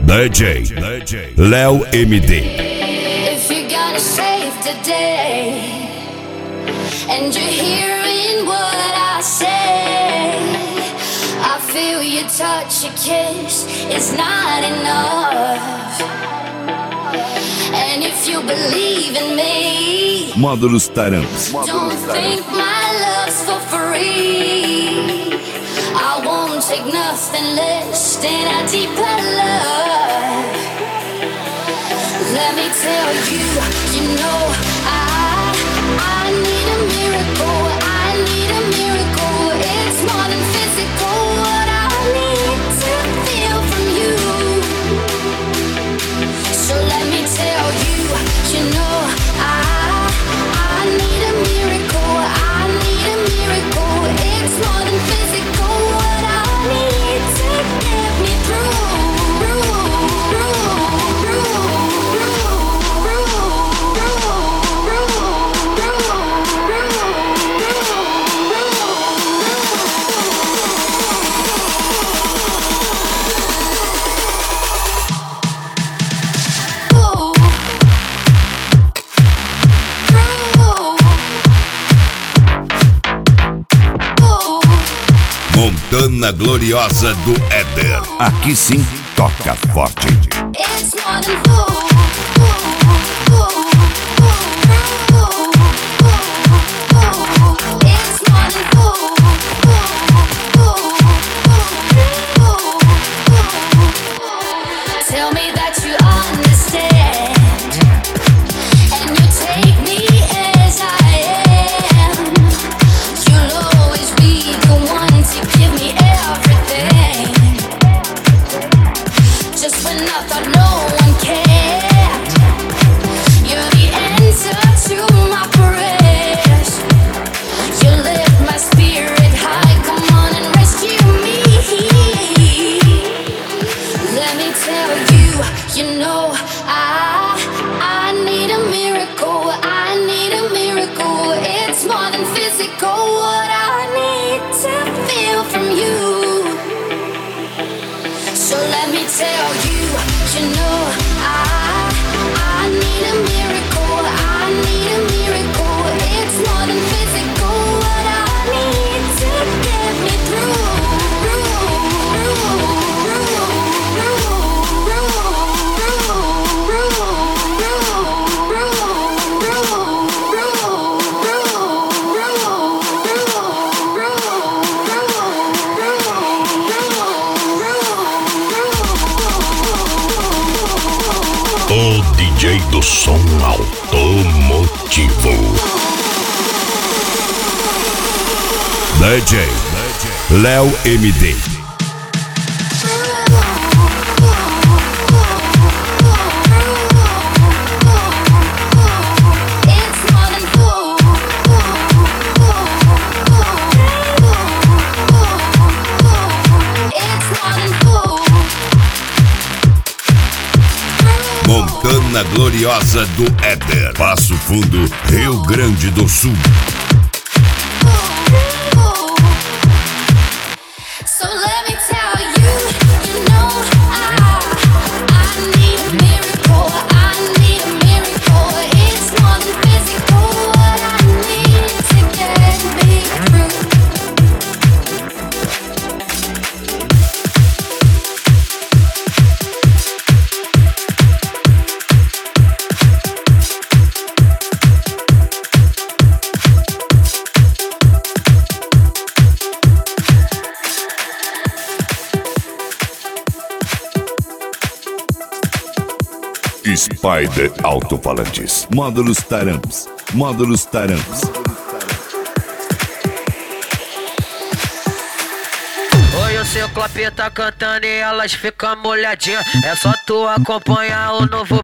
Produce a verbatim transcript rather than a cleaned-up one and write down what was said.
D J Léo M D. If you're gonna save the day and you're hearing what I say, I feel your touch, your kiss is not enough. And if you believe in me, Módulos Taramps. don't think my love's for free. I won't take nothing less than a deeper love. Let me tell you, you know I, I need a miracle, I need a miracle. It's more than physical, what I need to feel from you. So let me tell you, you know I, I need a miracle, I need a miracle. It's more than physical, what I need to get me through. Montana Gloriosa do Éder. Aqui sim, toca forte. It's more than fool. Tell me that you understand, and you take me as I am. You'll always be the one to give me everything, just when I thought no one cared. You're the answer to my prayers. You lift my spirit high, come on and rescue me. Let me tell you, you know I, I need a miracle, I need a miracle. It's more than physical, what I need to feel from you. So let me tell you, you know I, I need a miracle, I need a miracle. It's more than physical, what I need to get me through. O D J do som automotivo. D J Léo M D. Montana Gloriosa do Éder. Passo Fundo, Rio Grande do Sul. So let me tell you, you know I, I need a miracle, I need a miracle. It's more than physical, what I need to get me through. Spider Alto-Falantes. Módulos Taramps. Módulos Taramps. Oi, o seu Ciclope tá cantando e elas ficam molhadinhas. É só tu acompanhar o novo